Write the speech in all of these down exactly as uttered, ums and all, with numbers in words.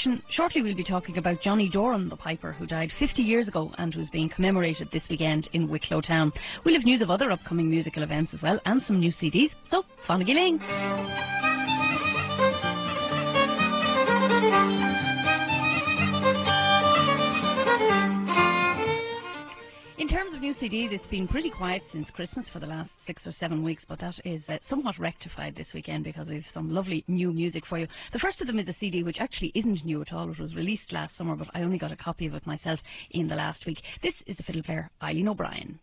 tradition. Shortly we'll be talking about Johnny Doran, the piper, who died fifty years ago and who's being commemorated this weekend in Wicklow Town. We'll have news of other upcoming musical events as well, and some new C Ds. So, Fanagiling. In terms of new C Ds, it's been pretty quiet since Christmas for the last six or seven weeks, but that is uh, somewhat rectified this weekend because we have some lovely new music for you. The first of them is a C D which actually isn't new at all. It was released last summer, but I only got a copy of it myself in the last week. This is the fiddle player Eileen O'Brien.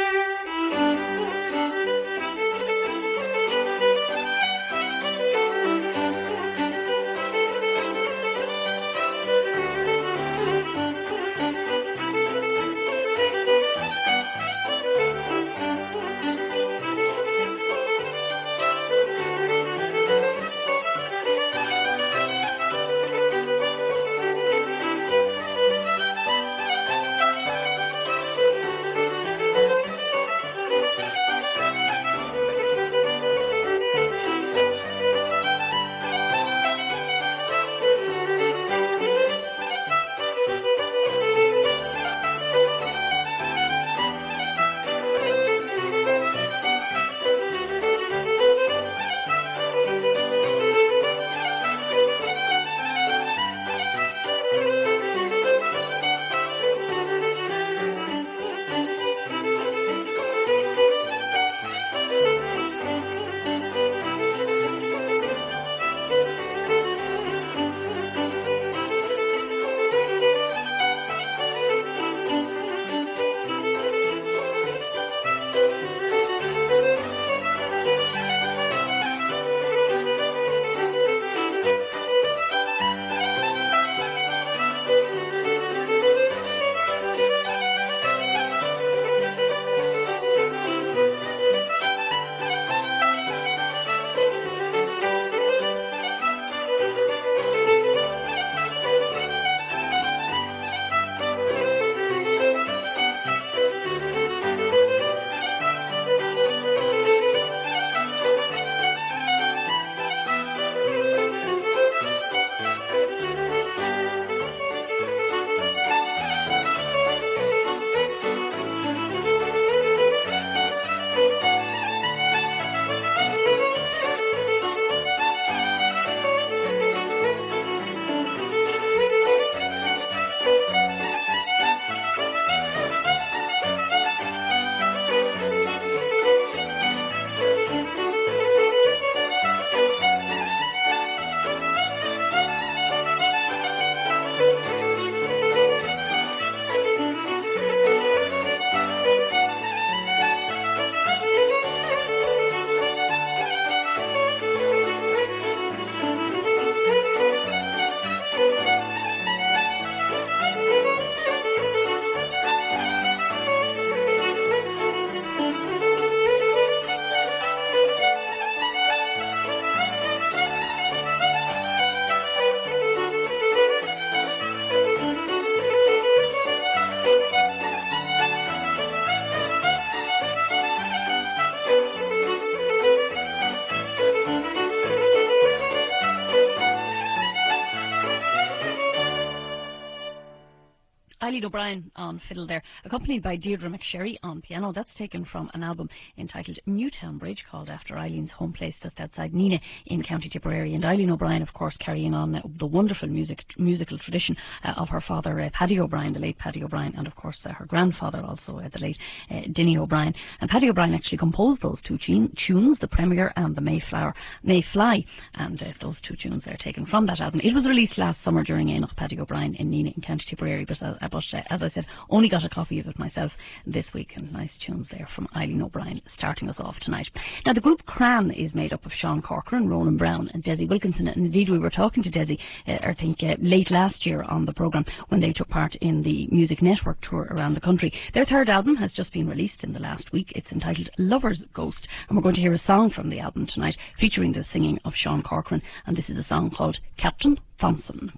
Eileen O'Brien on fiddle there, accompanied by Deirdre McSherry on piano. That's taken from an album entitled Newtown Bridge, called after Eileen's home place just outside Neenah in County Tipperary. And Eileen O'Brien, of course, carrying on uh, the wonderful music musical tradition uh, of her father, uh, Paddy O'Brien, the late Paddy O'Brien, and of course uh, her grandfather also, uh, the late uh, Dinny O'Brien. And Paddy O'Brien actually composed those two tune- tunes, the Premier and the Mayflower, Mayfly, and uh, those two tunes are taken from that album. It was released last summer during Éineach Paddy O'Brien in Neenah in County Tipperary, but uh, but uh, as I said, only got a copy of it myself this week, and nice tunes there from Eileen O'Brien starting us off tonight. Now, the group Cran is made up of Sean Corcoran, Ronan Brown and Desi Wilkinson, and indeed we were talking to Desi, uh, I think uh, late last year on the programme when they took part in the Music Network tour around the country. Their third album has just been released in the last week. It's entitled Lover's Ghost, and we're going to hear a song from the album tonight featuring the singing of Sean Corcoran, and this is a song called Captain Thompson.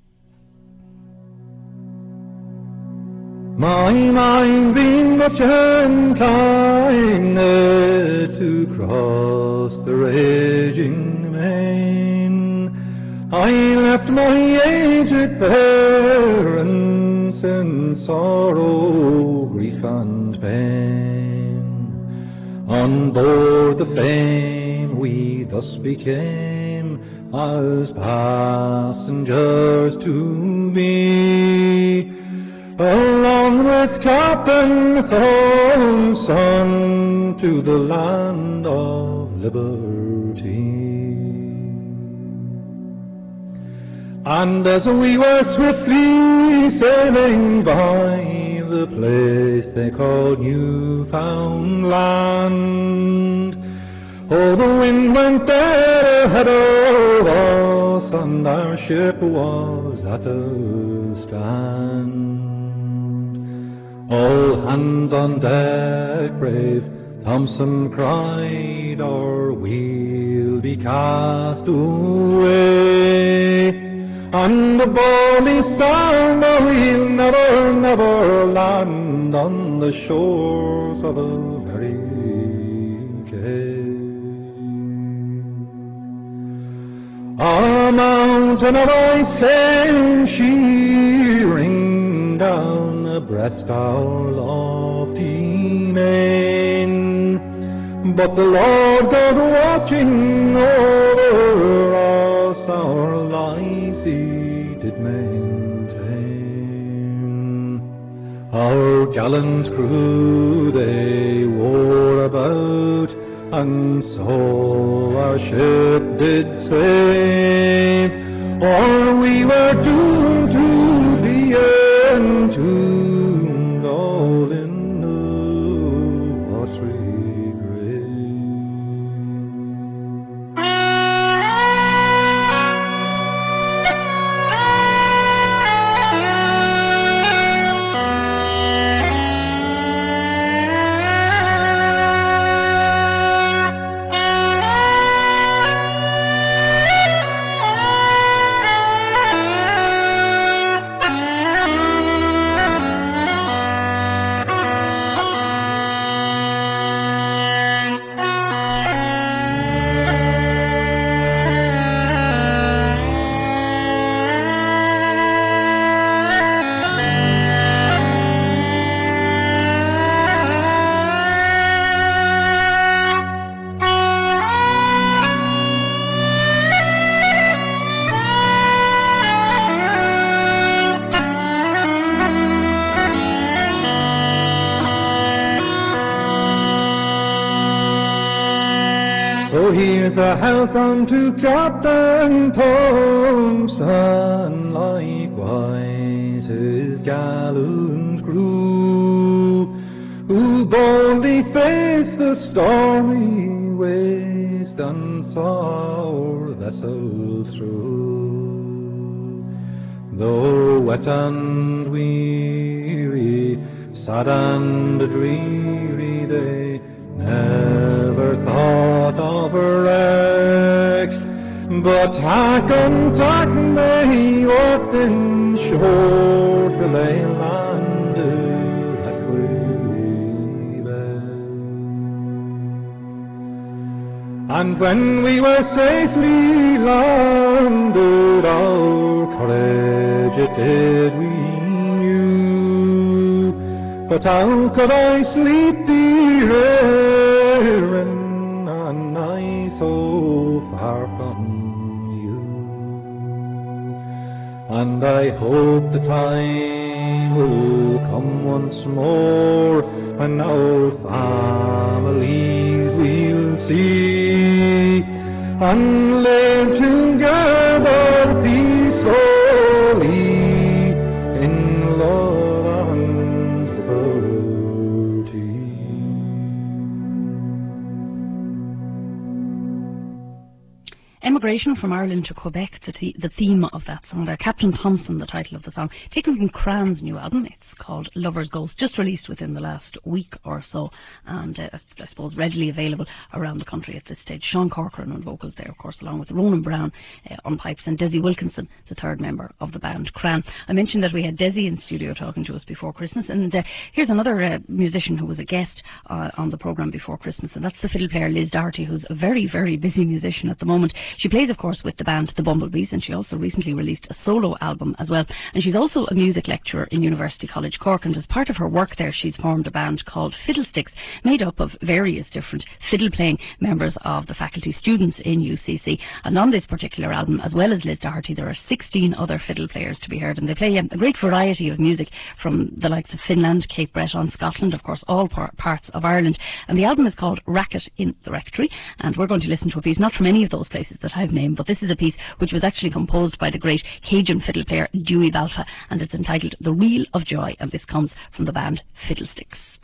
My mind being much inclined to cross the raging main, I left my aged parents in sorrow, grief and pain. On board the Fame we thus became as passengers to be, along with Captain Thompson to the land of liberty. And as we were swiftly sailing by the place they called Newfoundland, oh, the wind went dead ahead of us, and our ship was at a stand. All hands on deck, brave Thompson cried, or we'll be cast away. And the bally stand, oh, we'll never, never land on the shores of America. A mountain of ice came shearing down abreast our lofty main, but the Lord God watching over us, our lives He did maintain. Our gallant crew they wore about, and so our ship did save, or we were doomed to be entombed all in the watery grave. So here's a health unto Captain Thompson, likewise his gallant crew, who boldly faced the stormy waste and saw our vessel through. Though wet and weary, sad and dreary, they never thought of a wreck, but tack and tack they worked in shore till they landed at Quebec. And when we were safely landed, our courage it did renew. But how could I sleep, dear Erin, and I so far from you? And I hope the time will come once more when our families we'll see, and live together peacefully in love and liberty. Emigration from Ireland to Quebec, the, th the theme of that song there. Captain Thompson, the title of the song, taken from Cran's new album. It's called Lover's Ghost, just released within the last week or so, and uh, I suppose readily available around the country at this stage. Sean Corcoran on vocals there, of course, along with Ronan Brown uh, on pipes, and Desi Wilkinson, the third member of the band Cran. I mentioned that we had Desi in studio talking to us before Christmas, and uh, here's another uh, musician who was a guest uh, on the programme before Christmas, and that's the fiddle player Liz Doherty, who's a very, very busy musician at the moment. She plays plays, of course, with the band The Bumblebees, and she also recently released a solo album as well. And she's also a music lecturer in University College Cork, and as part of her work there, she's formed a band called Fiddlesticks, made up of various different fiddle-playing members of the faculty students in U C C. And on this particular album, as well as Liz Doherty, there are sixteen other fiddle players to be heard, and they play um, a great variety of music from the likes of Finland, Cape Breton, Scotland, of course, all par parts of Ireland. And the album is called Racket in the Rectory, and we're going to listen to a piece, not from any of those places that I've named, but this is a piece which was actually composed by the great Cajun fiddle player Dewey Balfa, and it's entitled The Reel of Joy, and this comes from the band Fiddlesticks.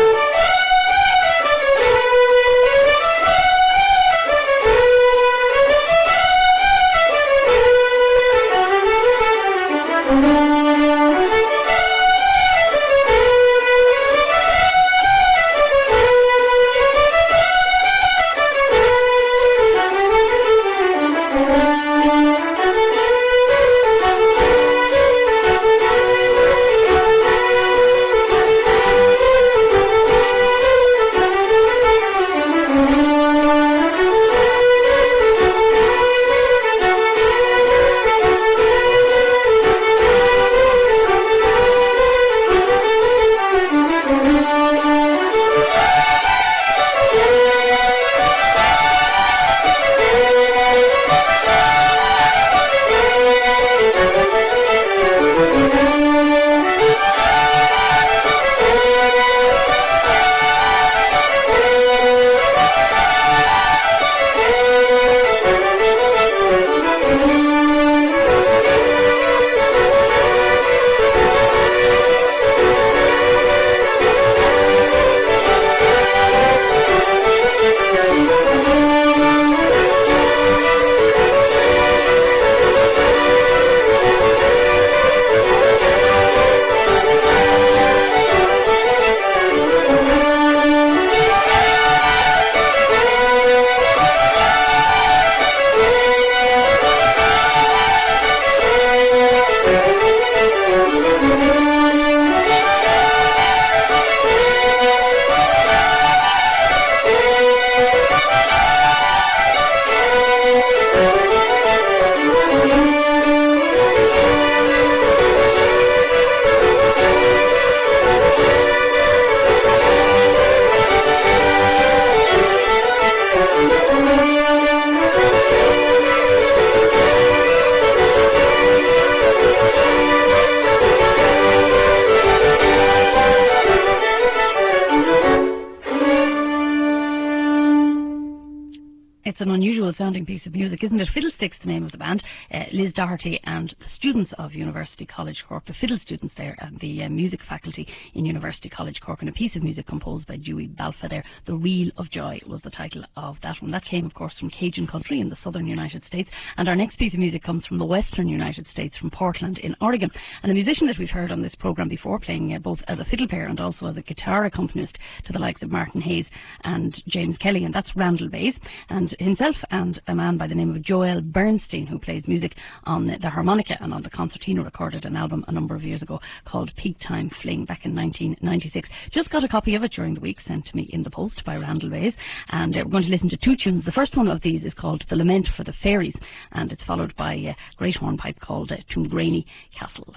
It's an unusual sounding piece of music, isn't it? Fiddlesticks, the name of the band. Uh, Liz Doherty and the students of University College Cork, the fiddle students there, and the uh, music faculty in University College Cork, and a piece of music composed by Dewey Balfa there. The Reel of Joy was the title of that one. That came, of course, from Cajun country in the southern United States. And our next piece of music comes from the western United States, from Portland in Oregon. And a musician that we've heard on this programme before, playing uh, both as a fiddle player and also as a guitar accompanist to the likes of Martin Hayes and James Kelly, and that's Randall Bays. And himself and a man by the name of Joel Bernstein, who plays music on the harmonica and on the concertina, recorded an album a number of years ago called Peak Time Fling back in nineteen ninety-six. Just got a copy of it during the week, sent to me in the post by Randall Bays, and uh, we're going to listen to two tunes. The first one of these is called The Lament for the Fairies, and it's followed by a great hornpipe called uh, Toongraney Castle.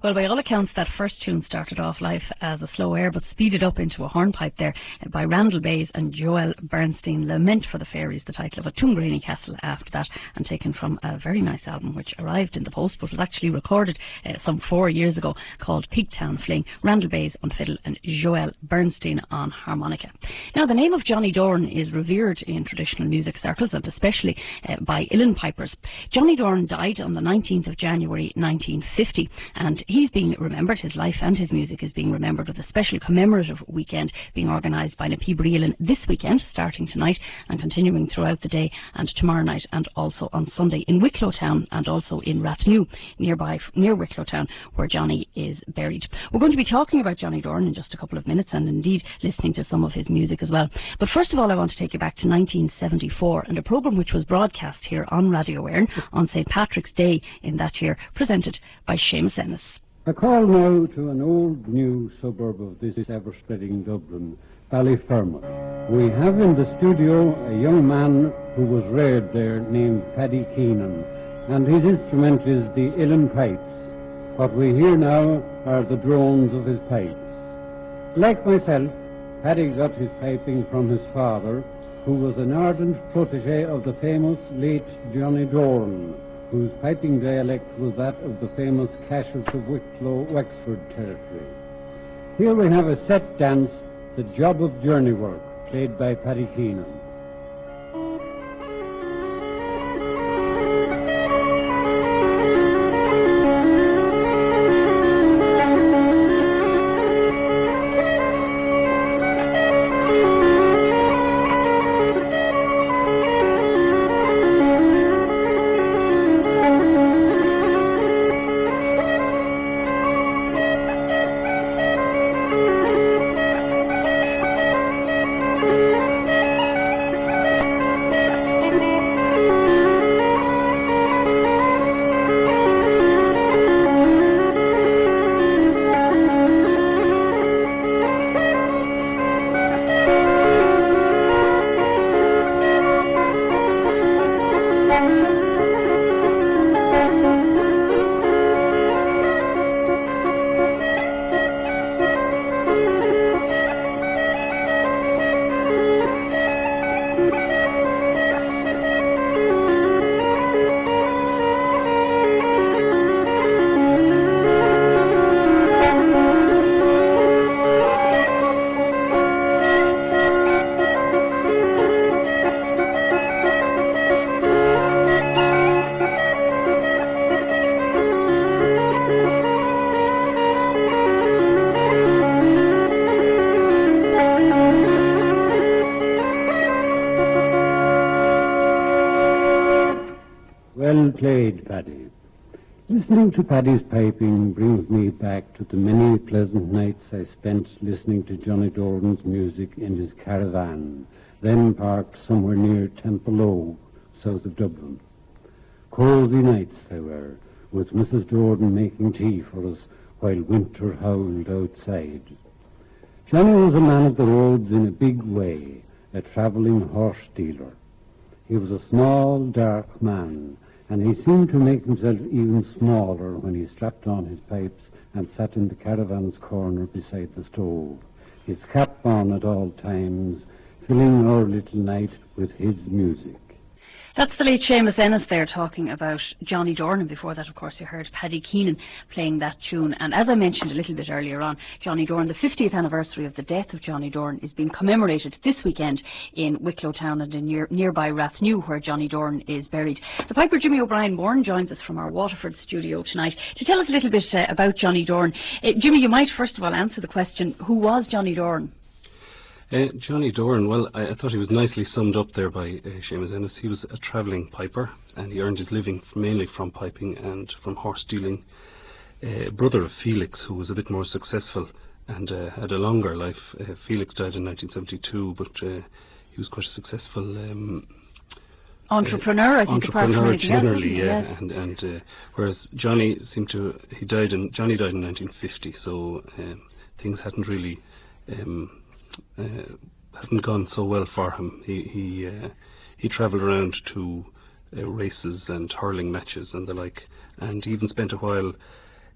Well, by all accounts, that first tune started off life as a slow air, but speeded up into a hornpipe there by Randall Bays and Joel Bernstein. Lament for the Fairies, the title of a Tungraney Castle after that, and taken from a very nice album which arrived in the post, but was actually recorded uh, some four years ago, called Peaktown Fling. Randall Bays on fiddle and Joel Bernstein on harmonica. Now, the name of Johnny Dorn is revered in traditional music circles, and especially uh, by uilleann pipers. Johnny Dorn died on the nineteenth of January nineteen fifty, and he's being remembered, his life and his music is being remembered, with a special commemorative weekend being organised by na Pibri Uilleann this weekend, starting tonight and continuing throughout the day and tomorrow night, and also on Sunday in Wicklow Town and also in Rathnew, nearby, near Wicklow Town, where Johnny is buried. We're going to be talking about Johnny Dorn in just a couple of minutes, and indeed listening to some of his music as well. But first of all, I want to take you back to nineteen seventy-four and a programme which was broadcast here on Radio Éireann on Saint Patrick's Day in that year, presented by Seamus Ennis. A call now to an old new suburb of this ever-spreading Dublin, Ballyfermot. We have in the studio a young man who was reared there named Paddy Keenan, and his instrument is the uilleann pipes. What we hear now are the drones of his pipes. Like myself, Paddy got his piping from his father, who was an ardent protege of the famous late Johnny Dorn, whose piping dialect was that of the famous Cashels of Wicklow, Wexford territory. Here we have a set dance, The Job of Journey Work, played by Paddy Keenan. Well played, Paddy. Listening to Paddy's piping brings me back to the many pleasant nights I spent listening to Johnny Dorn's music in his caravan, then parked somewhere near Temple south of Dublin. Cosy nights they were, with Missus Dorn making tea for us while winter howled outside. Johnny was a man of the roads in a big way, a travelling horse dealer. He was a small, dark man, and he seemed to make himself even smaller when he strapped on his pipes and sat in the caravan's corner beside the stove, his cap on at all times, filling our little night with his music. That's the late Seamus Ennis there talking about Johnny Dorn, and before that, of course, you heard Paddy Keenan playing that tune. And as I mentioned a little bit earlier on, Johnny Dorn, the fiftieth anniversary of the death of Johnny Dorn is being commemorated this weekend in Wicklow Town and in near, nearby Rathnew, where Johnny Dorn is buried. The Piper Jimmy O'Brien Bourne joins us from our Waterford studio tonight to tell us a little bit uh, about Johnny Dorn. Uh, Jimmy, you might first of all answer the question, who was Johnny Dorn? Uh, Johnny Dorn, well, I, I thought he was nicely summed up there by uh, Seamus Ennis. He was a travelling piper, and he earned his living mainly from piping and from horse dealing. Uh, brother of Felix, who was a bit more successful and uh, had a longer life. Uh, Felix died in nineteen seventy-two, but uh, he was quite a successful um, entrepreneur, uh, I think, apart from anything else. Generally, yeah. Yes. And, and uh, whereas Johnny seemed to, he died in Johnny died in nineteen fifty, so uh, things hadn't really. Um, Uh, hadn't gone so well for him. He he uh, he travelled around to uh, races and hurling matches and the like, and even spent a while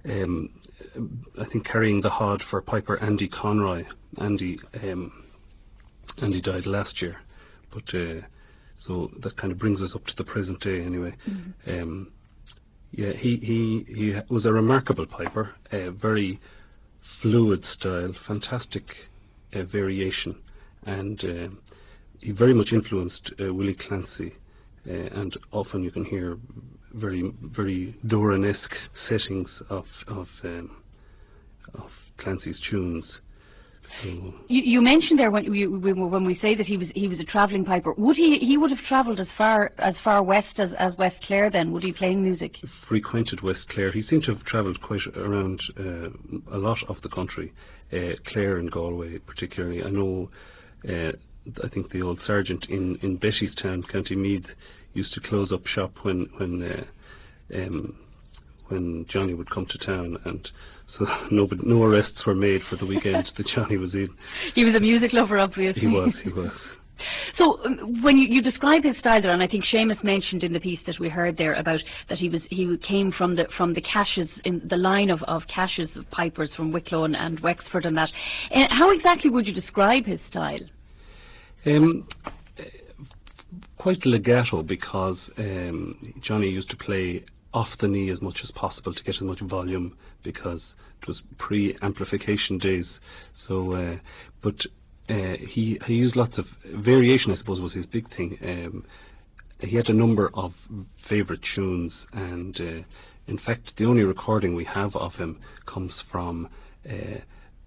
um, I think carrying the hod for piper Andy Conroy. Andy um, Andy died last year, but uh, so that kind of brings us up to the present day anyway. Mm-hmm. um, yeah, he, he, he was a remarkable piper, a very fluid style, fantastic uh, variation, and uh, he very much influenced uh, Willie Clancy, uh, and often you can hear very very Doran-esque settings of of, um, of Clancy's tunes. So you, you mentioned there when you, when we say that he was he was a travelling piper. Would he he would have travelled as far as far west as, as West Clare then? Would he playing music? Frequented West Clare. He seemed to have travelled quite around uh, a lot of the country, uh, Clare and Galway particularly. I know. Uh, I think the old sergeant in in Bettystown, County Meath, used to close up shop when when uh, um, when Johnny would come to town, and so nobody, no arrests were made for the weekend that Johnny was in. He was a music lover, obviously. He was, he was. So um, when you, you describe his style there, and I think Seamus mentioned in the piece that we heard there about that he was he came from the from the Cashes, in the line of, of Cashes of pipers from Wicklow and, and Wexford and that. Uh, how exactly would you describe his style? Um, quite legato, because um, Johnny used to play off the knee as much as possible to get as much volume, because it was pre-amplification days. So, uh, but uh, he he used lots of variation, I suppose, was his big thing. Um, he had a number of favourite tunes, and uh, in fact, the only recording we have of him comes from uh,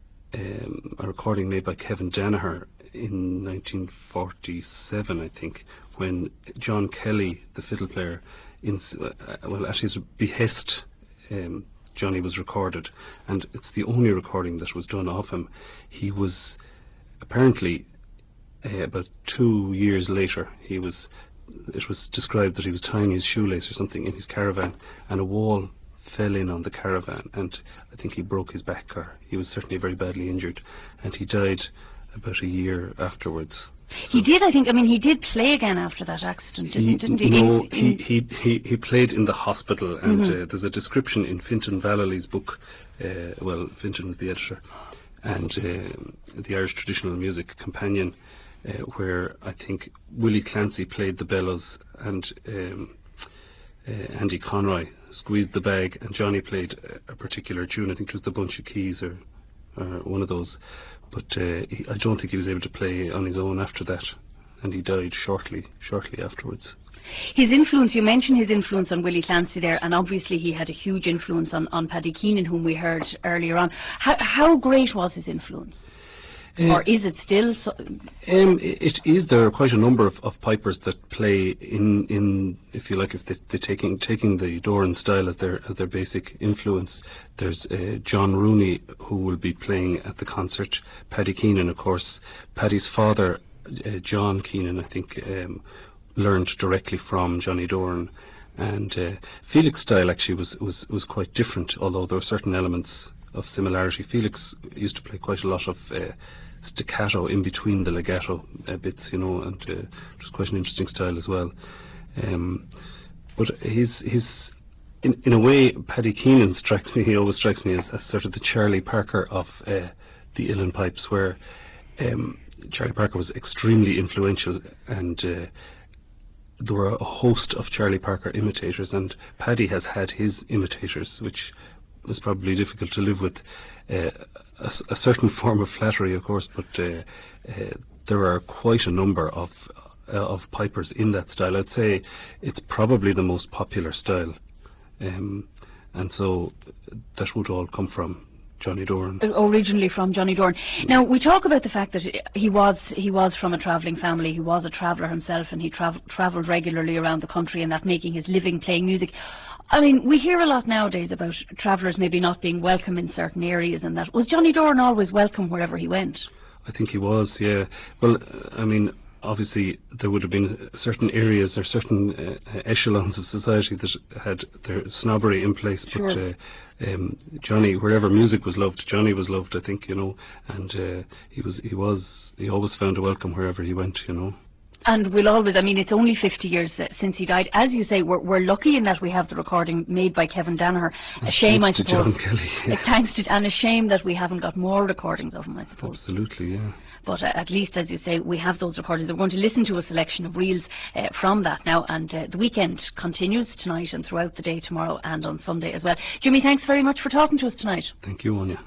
um, a recording made by Kevin Danaher in nineteen forty-seven, I think, when John Kelly, the fiddle player, in, uh, well, at his behest, um, Johnny was recorded, and it's the only recording that was done of him. He was apparently uh, about two years later. He was. It was described that he was tying his shoelace or something in his caravan, and a wall fell in on the caravan, and I think he broke his back, or he was certainly very badly injured, and he died about a year afterwards. He did, I think. I mean, he did play again after that accident, didn't he? Didn't he? No, in, he, in he, he, he played in the hospital, and mm-hmm. uh, there's a description in Fintan Vallely's book. Uh, well, Fintan was the editor, and uh, the Irish Traditional Music Companion, uh, where I think Willie Clancy played the bellows, and um, uh, Andy Conroy squeezed the bag, and Johnny played a, a particular tune. I think it was the Bunch of Keys, or, or one of those. But uh, he, I don't think he was able to play on his own after that, and he died shortly, shortly afterwards. His influence, you mentioned his influence on Willie Clancy there, and obviously he had a huge influence on, on Paddy Keenan, whom we heard earlier on. How, how great was his influence? Uh, or is it still? So um, it is. There are quite a number of, of pipers that play in, in, if you like, if they, they're taking taking the Doran style as their as their basic influence. There's uh, John Rooney, who will be playing at the concert. Paddy Keenan, of course. Paddy's father, uh, John Keenan, I think, um, learned directly from Johnny Doran, and uh, Felix style actually was, was was quite different. Although there were certain elements of similarity. Felix used to play quite a lot of Uh, staccato in between the legato uh, bits, you know, and uh, it was quite an interesting style as well. Um, but his his in in a way, Paddy Keenan strikes me. He always strikes me as, as sort of the Charlie Parker of uh, the Uilleann pipes, where um, Charlie Parker was extremely influential, and uh, there were a host of Charlie Parker imitators, and Paddy has had his imitators, which was probably difficult to live with. Uh, a, a certain form of flattery, of course, but uh, uh, there are quite a number of uh, of pipers in that style. I'd say it's probably the most popular style, um, and so that would all come from Johnny Doran. Originally from Johnny Doran. Now, we talk about the fact that he was he was from a travelling family. He was a traveller himself, and he travel, travelled regularly around the country, and that making his living playing music. I mean, we hear a lot nowadays about travellers maybe not being welcome in certain areas, and that. Was Johnny Doran always welcome wherever he went? I think he was, yeah. Well, I mean, obviously there would have been certain areas or certain uh, echelons of society that had their snobbery in place, sure. but uh, um, Johnny, wherever music was loved, Johnny was loved, I think, you know, and uh, he was, he was, he always found a welcome wherever he went, you know. And we'll always, I mean, it's only fifty years uh, since he died. As you say, we're, we're lucky in that we have the recording made by Kevin Danaher. A shame, I Thanks to suppose. John Kelly. Uh, Thanks to, and a shame that we haven't got more recordings of him, I suppose. Absolutely, yeah. But uh, at least, as you say, we have those recordings. We're going to listen to a selection of reels uh, from that now. And uh, the weekend continues tonight and throughout the day tomorrow and on Sunday as well. Jimmy, thanks very much for talking to us tonight. Thank you, Anya.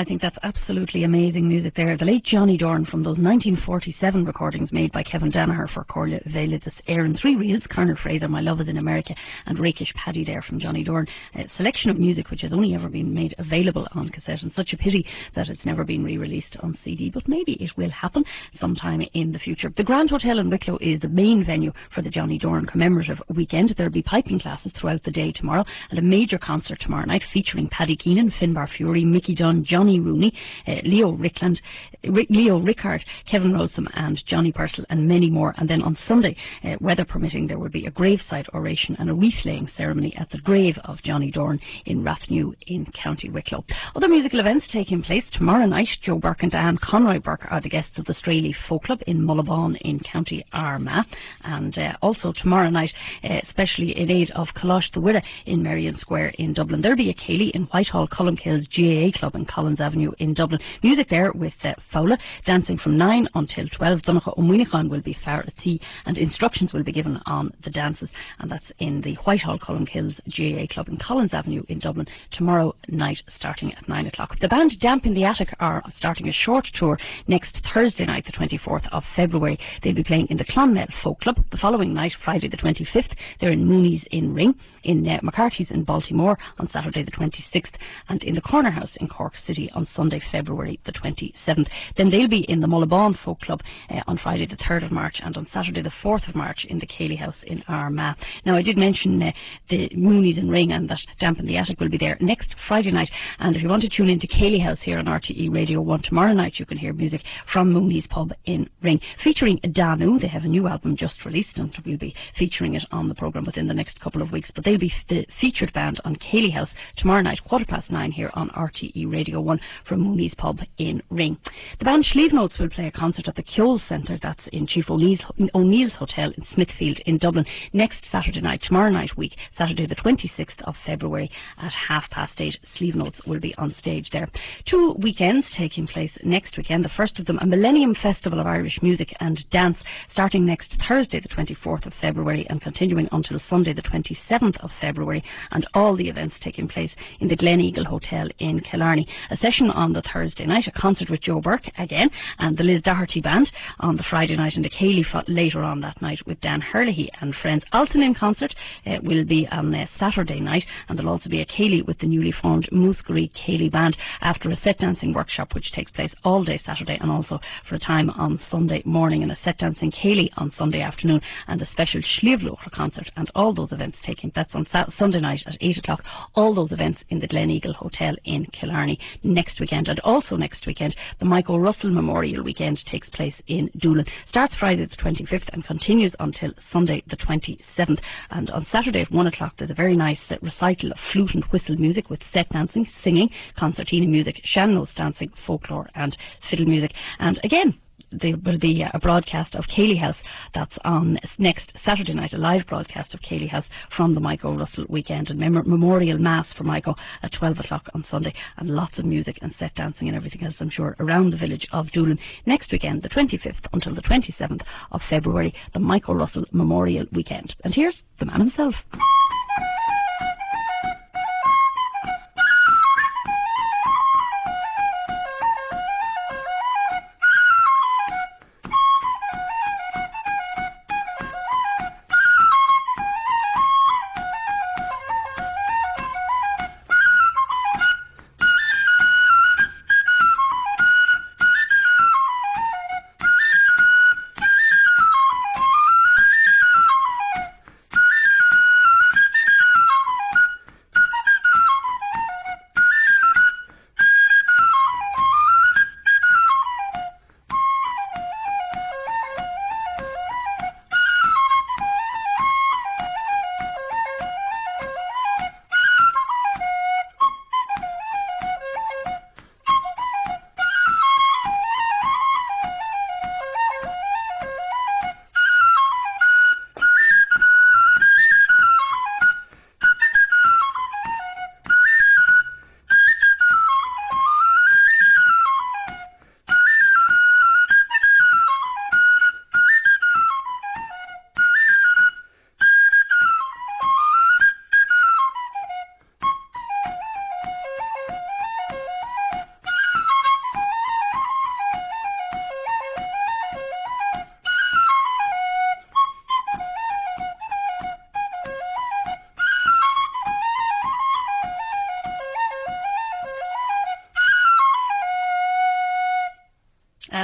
think that's absolutely amazing music there. The late Johnny Dorn from those nineteen forty-seven recordings made by Kevin Danaher for Corlia Velitis Air in three reels, Colonel Fraser, My Love is in America, and Rakish Paddy there from Johnny Dorn. A selection of music which has only ever been made available on cassette, and such a pity that it's never been re-released on C D, but maybe it will happen sometime in the future. The Grand Hotel in Wicklow is the main venue for the Johnny Dorn commemorative weekend. There'll be piping classes throughout the day tomorrow and a major concert tomorrow night featuring Paddy Keenan, Finbar Fury, Mickey Dunn, Johnny Rooney, uh, Leo Rickland, R- Leo Rickard, Kevin Rosem and Johnny Purcell and many more. And then on Sunday, uh, weather permitting, there will be a graveside oration and a wreath-laying ceremony at the grave of Johnny Dorn in Rathnew in County Wicklow. Other musical events taking place tomorrow night. Joe Burke and Diane Conroy Burke are the guests of the Straley Folk Club in Mullabon in County Armagh. And uh, also tomorrow night, uh, especially in aid of Kalash the Wirra in Merrion Square in Dublin, there'll be a Cayley in Whitehall, Columkills G A A Club in Collins Avenue in Dublin. Music there with uh, Fowler, dancing from nine until twelve. Donacha O'Munichan will be fair at tea, and instructions will be given on the dances, and that's in the Whitehall, Columkills G A A Club in Collins Avenue in Dublin tomorrow night starting at nine o'clock. The band Damp in the Attic are starting a short tour next Thursday night, the twenty-fourth of February. They'll be playing in the Clonmel Folk Club. The following night, Friday the twenty-fifth, they're in Mooney's in Ring, in uh, McCarthy's in Baltimore on Saturday the twenty-sixth, and in the Corner House in Cork City on Sunday, February the twenty-seventh. Then they'll be in the Mullabon Folk Club uh, on Friday the third of March, and on Saturday the fourth of March in the Cayley House in Armagh. Now, I did mention uh, the Mooney's in Ring and that Damp in the Attic will be there next Friday night, and if you want to tune into Cayley House here on R T E Radio one tomorrow night, you can hear music from Mooney's Pub in Ring featuring Danu. They have a new album just released and we'll be featuring it on the programme within the next couple of weeks, but they'll be the featured band on Cayley House tomorrow night, quarter past nine here on R T E Radio one from Mooney's Pub in Ring. The band Schlieve Notes will play a concert at the Kjol Centre, that's in Chief O'Neill's, O'Neill's Hotel in Smithfield in Dublin next Saturday night, tomorrow night week, Saturday the twenty-sixth of February at half past eight. Schlieve Notes will be on stage there. Two weekends taking place next weekend. The first of them, a Millennium Festival of Irish Music and Dance, starting next Thursday the twenty-fourth of February and continuing until Sunday the twenty-seventh of February, and all the events taking place in the Glen Eagle Hotel in Killarney. A session on the Thursday night, a concert with Joe Burke again and the Liz Doherty Band on the Friday night, and a Cayley later on that night with Dan Herlihy and friends. Alton in concert uh, will be on uh, Saturday night, and there'll also be a Cayley with the newly formed Muskerry Cayley Band after a set dancing workshop which takes place all day Saturday and also for a time on Sunday morning, and a set dancing Cayley on Sunday afternoon, and a special Schlieve Notes concert, and all those events taking that's on Sa- Sunday night at eight o'clock. All those events in the Glen Eagle Hotel in Killarney next weekend. And also next weekend, the Michael Russell Memorial Weekend takes place in Doolin. Starts Friday the twenty-fifth and continues until Sunday the twenty-seventh. And on Saturday at one o'clock, there's a very nice uh, recital of flute and whistle music with set dancing, singing, concertina music, Shannos dancing, folklore and fiddle music. And again, there will be a broadcast of Cayley House that's on next Saturday night, a live broadcast of Cayley House from the Michael Russell weekend, and mem- memorial mass for Michael at twelve o'clock on Sunday, and lots of music and set dancing and everything else, I'm sure, around the village of Doolin next weekend, the twenty-fifth until the twenty-seventh of February, the Michael Russell Memorial Weekend. And here's the man himself.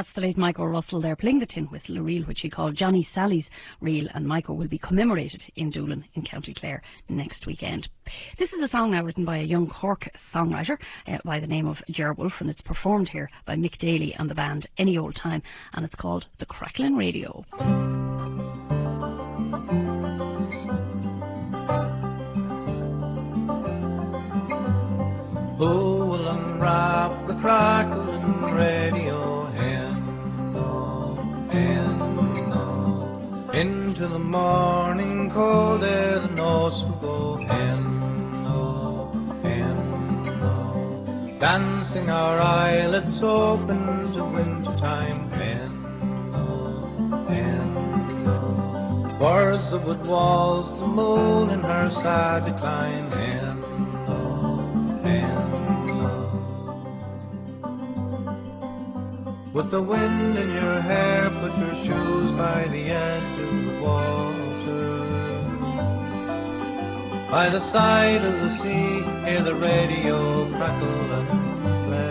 That's the late Michael Russell there, playing the tin whistle, a reel which he called Johnny Sally's reel, and Michael will be commemorated in Doolin in County Clare next weekend. This is a song now written by a young Cork songwriter uh, by the name of Ger Wolf, and it's performed here by Mick Daly and the band Any Old Time, and it's called The Cracklin' Radio. Oh, we'll unwrap the crackling radio hen, oh, hen, oh. Into the morning cold air the nose will go hen, oh, hen, oh. Dancing our eyelids open to wintertime hen, oh, hen, oh. Towards the wood walls the moon in her sad decline hen, oh, hen. With the wind in your hair, put your shoes by the edge of the water. By the side of the sea, hear the radio crackle and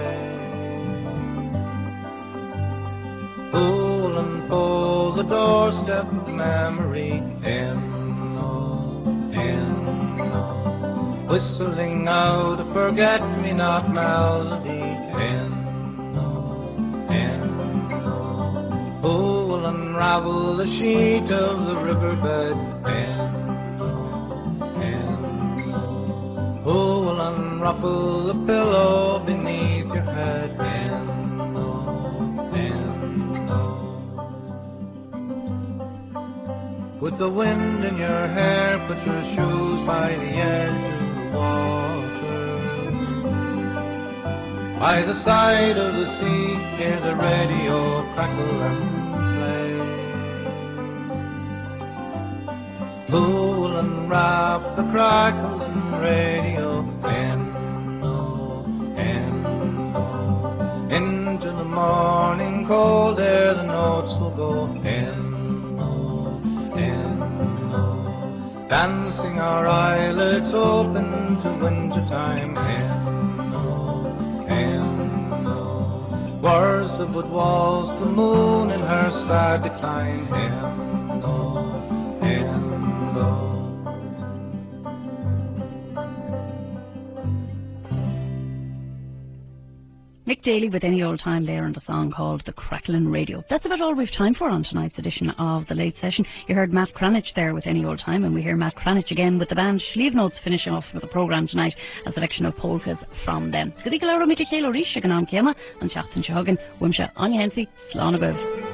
play. Pull and pull the doorstep of memory in, oh, in, oh. Whistling out a forget-me-not melody in. Who will unravel the sheet of the riverbed pen? Pen. Who will unruffle the pillow beneath your head? Pen. Pen. With the wind in your hair, put your shoes by the edge of the water. By the side of the sea, hear the radio crackle and play. Who will unwrap the crackling radio hen, oh, hen, oh. Into the morning cold air the notes will go hen, oh, hen, oh. Dancing our eyelids open to wintertime hen, oh, hen, oh. Wars of wood walls the moon in her sad decline hen, oh, hen. Mick Daly with Any Old Time there, and a song called The Cracklin' Radio. That's about all we've time for on tonight's edition of The Late Session. You heard Matt Cranich there with Any Old Time, and we hear Matt Cranich again with the band Schlieve Notes finishing off with the programme tonight, a selection of polkas from them. Gadi Galaro Mickey Kalo Rish, Ganam Kiema, and Chatham Shahogan, Wimsha, Anya Hensi, Slánagov.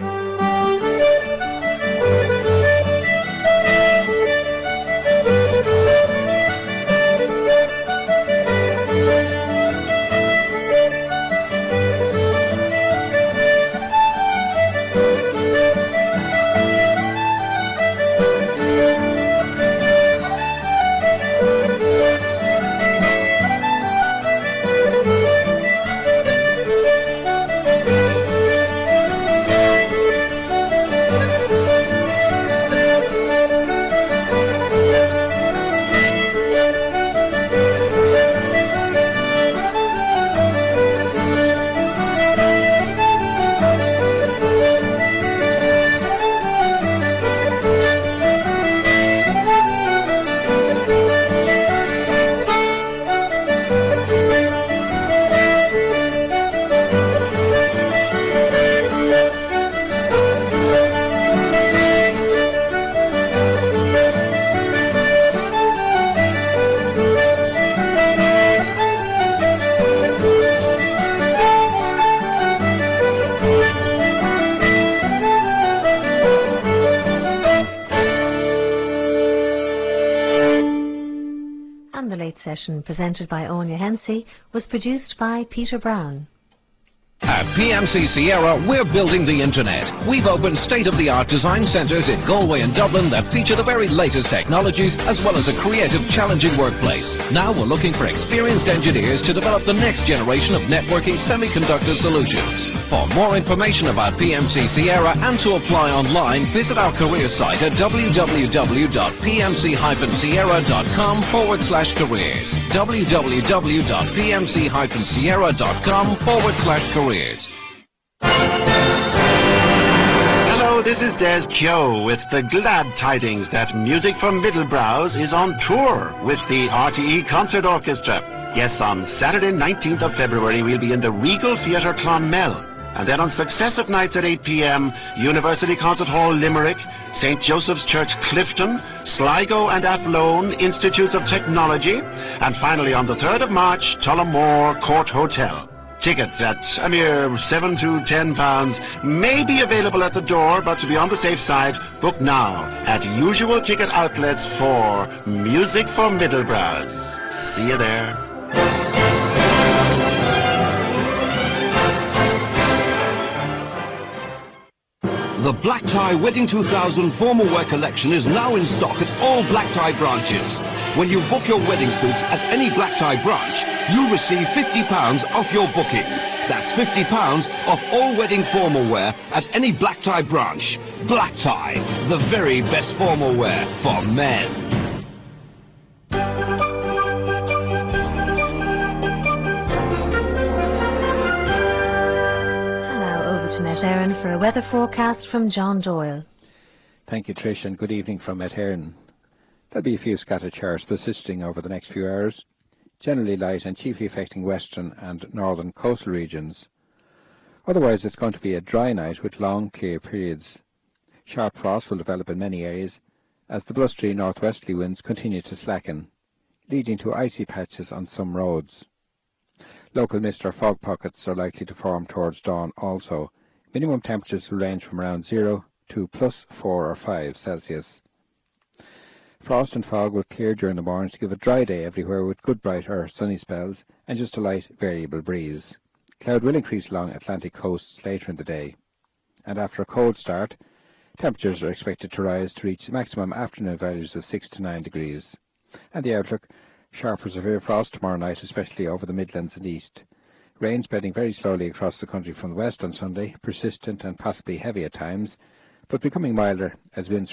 Session presented by Anya Hensi was produced by Peter Brown. At P M C Sierra, we're building the internet. We've opened state-of-the-art design centres in Galway and Dublin that feature the very latest technologies, as well as a creative, challenging workplace. Now we're looking for experienced engineers to develop the next generation of networking semiconductor solutions. For more information about P M C Sierra and to apply online, visit our career site at www.pmc-sierra.com forward slash careers. www.pmc-sierra.com forward slash careers. this is Des Kyo with the glad tidings that Music from Middlebrows is on tour with the R T E Concert Orchestra. Yes, on Saturday nineteenth of February we'll be in the Regal Theatre Clonmel. And then on successive nights at eight p m, University Concert Hall Limerick, Saint Joseph's Church Clifton, Sligo and Athlone Institutes of Technology, and finally on the third of March, Tullamore Court Hotel. Tickets at a mere seven to ten pounds may be available at the door, but to be on the safe side, book now at usual ticket outlets for Music for Middlebrows. See you there. The Black Tie Wedding two thousand formal wear collection is now in stock at all Black Tie branches. When you book your wedding suits at any Black Tie branch, you receive fifty pounds off your booking. That's fifty pounds off all wedding formal wear at any Black Tie branch. Black Tie, the very best formal wear for men. To Met Éireann for a weather forecast from John Doyle. Thank you, Trish, and good evening from Met Éireann. There'll be a few scattered showers persisting over the next few hours, generally light and chiefly affecting western and northern coastal regions. Otherwise, it's going to be a dry night with long, clear periods. Sharp frost will develop in many areas as the blustery northwesterly winds continue to slacken, leading to icy patches on some roads. Local mist or fog pockets are likely to form towards dawn also. Minimum temperatures will range from around zero to plus four or five Celsius. Frost and fog will clear during the morning to give a dry day everywhere with good bright or sunny spells and just a light variable breeze. Cloud will increase along Atlantic coasts later in the day. And after a cold start, temperatures are expected to rise to reach maximum afternoon values of six to nine degrees. And the outlook: sharp or severe frost tomorrow night, especially over the Midlands and East. Rain spreading very slowly across the country from the west on Sunday, persistent and possibly heavy at times, but becoming milder as winds